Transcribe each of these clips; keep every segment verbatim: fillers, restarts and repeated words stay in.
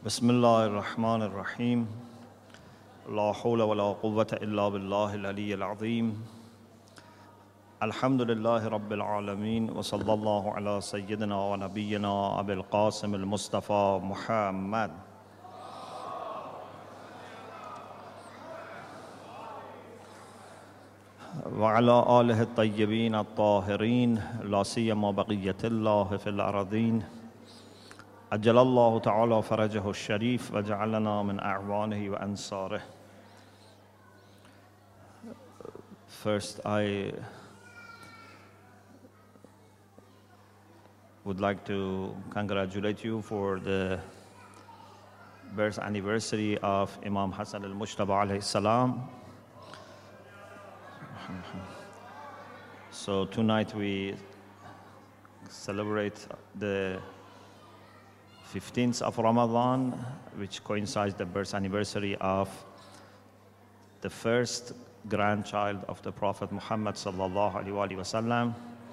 بسم الله الرحمن الرحيم لا حول ولا قوة إلا بالله العلي العظيم الحمد لله رب العالمين وصلى الله على سيدنا ونبينا أبي القاسم المصطفى محمد وعلى آله الطيبين الطاهرين لا سيما بقية الله في الأرضين أجل الله تعالى فرجه الشريف وجعلنا من أعوانه وأنصاره. First, I would like to congratulate you for the birth anniversary of Imam Hassan al-Mujtaba alayhi salam. So tonight we celebrate the fifteenth of Ramadan, which coincides the birth anniversary of the first grandchild of the Prophet Muhammad sallallahu alaihi wasallam,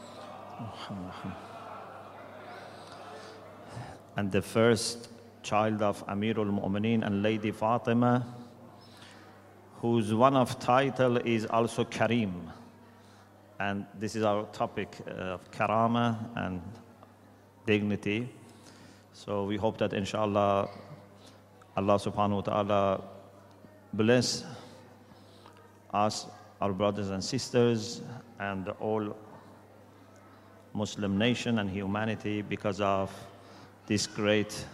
and the first child of Amirul Mu'mineen and Lady Fatima, whose one of title is also Karim. And this is our topic of karama and dignity. So we hope that inshallah, Allah subhanahu wa ta'ala bless us, our brothers and sisters, and all Muslim nation and humanity because of this great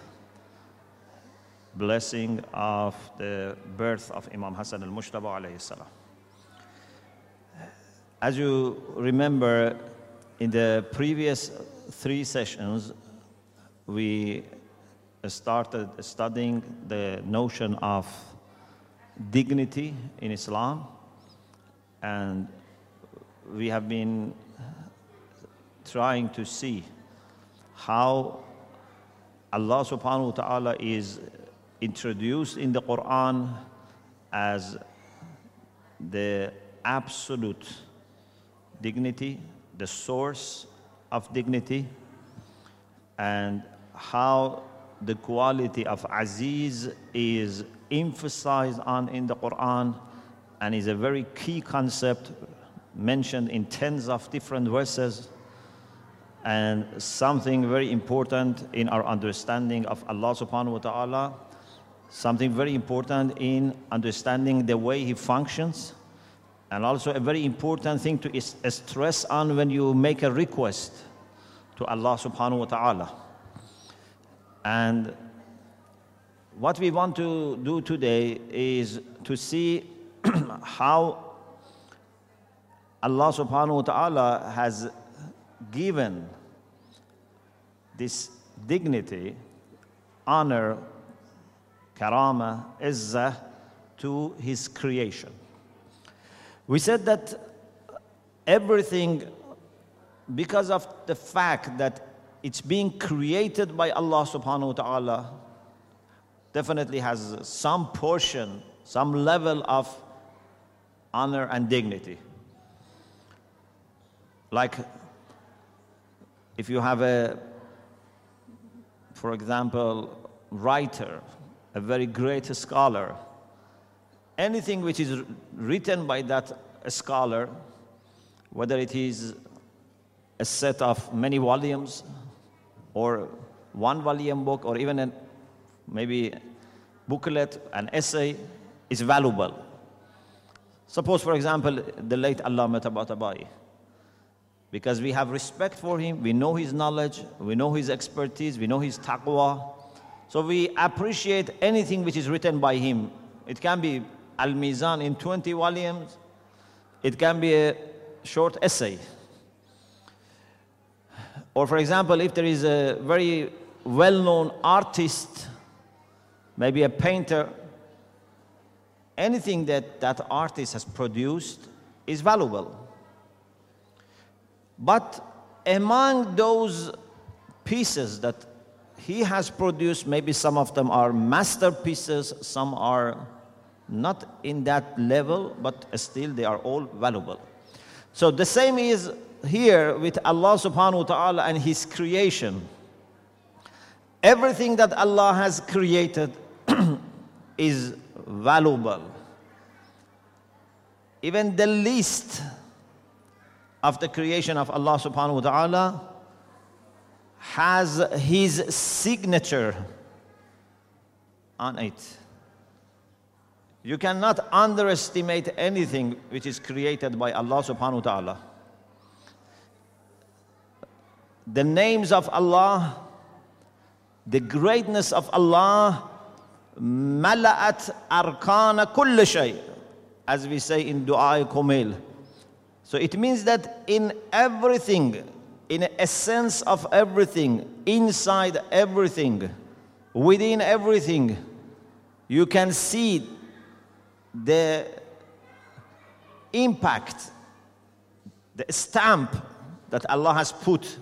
blessing of the birth of Imam Hassan al-Mujtaba alayhi salam. As you remember, in the previous three sessions, we started studying the notion of dignity in Islam, and we have been trying to see how Allah subhanahu wa ta'ala is introduced in the Quran as the absolute dignity, the source of dignity, and how the quality of Aziz is emphasized on in the Quran and is a very key concept mentioned in tens of different verses, and something very important in our understanding of Allah subhanahu wa ta'ala, something very important in understanding the way He functions, and also a very important thing to is stress on when you make a request to Allah subhanahu wa ta'ala. And what we want to do today is to see how Allah subhanahu wa ta'ala has given this dignity, honor, karama, izzah to His creation. We said that everything, because of the fact that it's being created by Allah subhanahu wa ta'ala, definitely has some portion, some level of honor and dignity. Like if you have a, for example, writer, a very great scholar, anything which is written by that scholar, whether it is a set of many volumes or one volume book or even a maybe booklet, an essay, is valuable. Suppose, for example, the late Allama Tabatabai. Because we have respect for him, we know his knowledge, we know his expertise, we know his taqwa. So we appreciate anything which is written by him. It can be Al-Mizan in twenty volumes. It can be a short essay. Or for example, if there is a very well-known artist, maybe a painter, anything that that artist has produced is valuable. But among those pieces that he has produced, maybe some of them are masterpieces, some are not in that level, but still they are all valuable. So the same is here with Allah subhanahu wa ta'ala and His creation. Everything that Allah has created is valuable. Even the least of the creation of Allah subhanahu wa ta'ala has His signature on it. You cannot underestimate anything which is created by Allah subhanahu wa ta'ala. The names of Allah, the greatness of Allah, mala'at arkana kull shay, as we say in Dua Kumail. So it means that in everything, in the essence of everything, inside everything, within everything, you can see the impact, the stamp that Allah has put.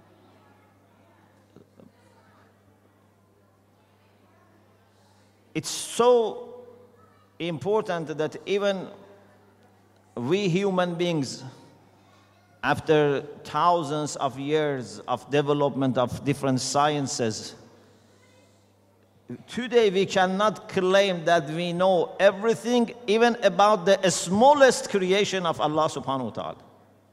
It's so important that even we human beings, after thousands of years of development of different sciences, today we cannot claim that we know everything, even about the smallest creation of Allah subhanahu wa ta'ala.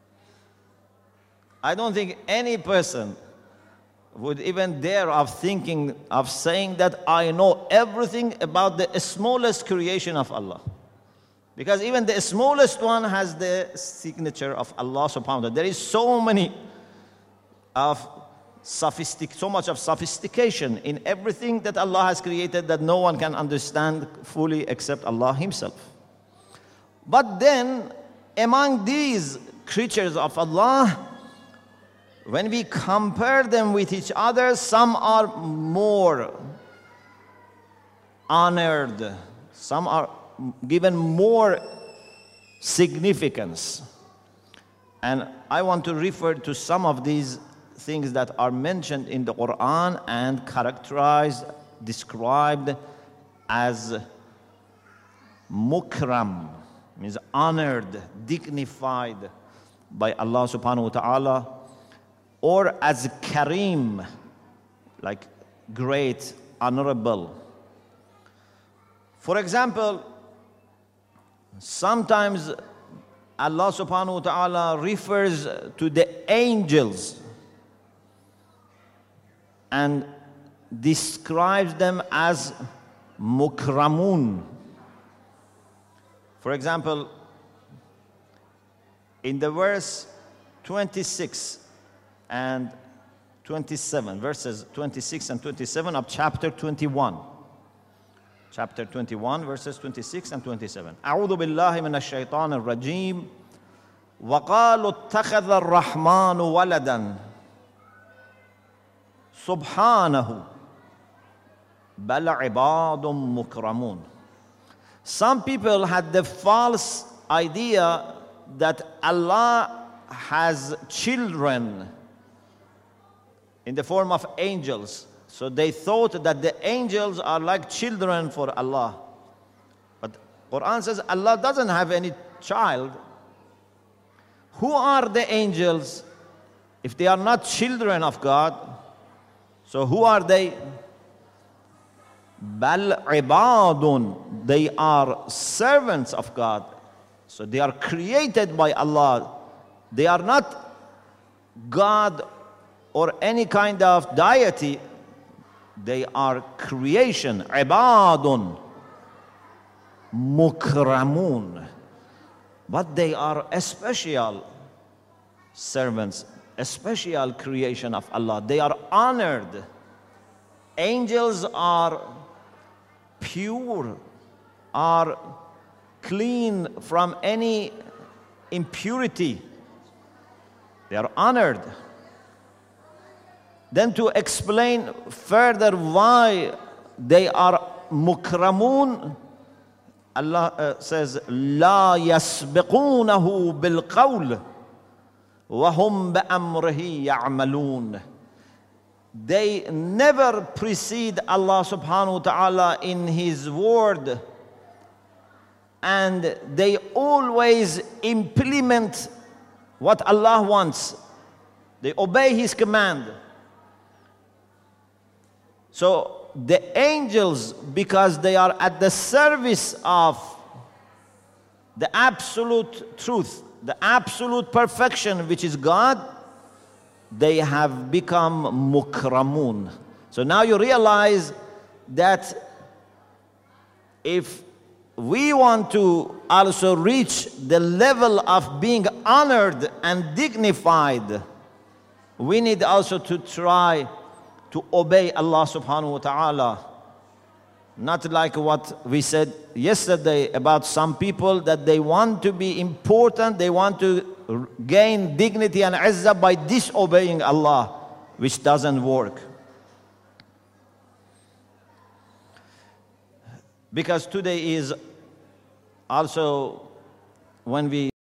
I don't think any person would even dare of thinking of saying that I know everything about the smallest creation of Allah. Because even the smallest one has the signature of Allah subhanahu wa ta'ala. There is so many of sophistic, so much of sophistication in everything that Allah has created that no one can understand fully except Allah Himself. But then, among these creatures of Allah, when we compare them with each other, some are more honored, some are given more significance. And I want to refer to some of these things that are mentioned in the Quran and characterized, described as mukram, means honored, dignified by Allah subhanahu wa ta'ala, or as kareem, like great, honorable. For example, sometimes Allah subhanahu wa ta'ala refers to the angels and describes them as mukramun. For example, in the verse twenty-six and twenty-seven, verses twenty-six and twenty-seven of chapter twenty-one. Chapter twenty-one, verses twenty-six and twenty-seven. أعوذ بالله من الشيطان الرجيم وقالوا اتخذ الرحمن ولدا سبحانه بل عباد مكرمون. Some people had the false idea that Allah has children in the form of angels. So they thought that the angels are like children for Allah. But Quran says Allah doesn't have any child. Who are the angels if they are not children of God? So who are they? Bal ibadun. They are servants of God. So they are created by Allah. They are not God or any kind of deity. They are creation. Ibadun. Mukramun. But they are a special servants, a special creation of Allah. They are honored. Angels are pure, are clean from any impurity. They are honored. Then to explain further why they are mukramun, Allah uh, says, لا يسبقونه بالقول وهم بأمره يعملون. They never precede Allah subhanahu wa ta'ala in His word, and they always implement what Allah wants. They obey His command. So the angels, because they are at the service of the absolute truth, the absolute perfection, which is God, they have become mukramun. So now you realize that if we want to also reach the level of being honored and dignified, we need also to try to obey Allah subhanahu wa ta'ala. Not like what we said yesterday about some people, that they want to be important, they want to gain dignity and izzah by disobeying Allah, which doesn't work. Because today is also when we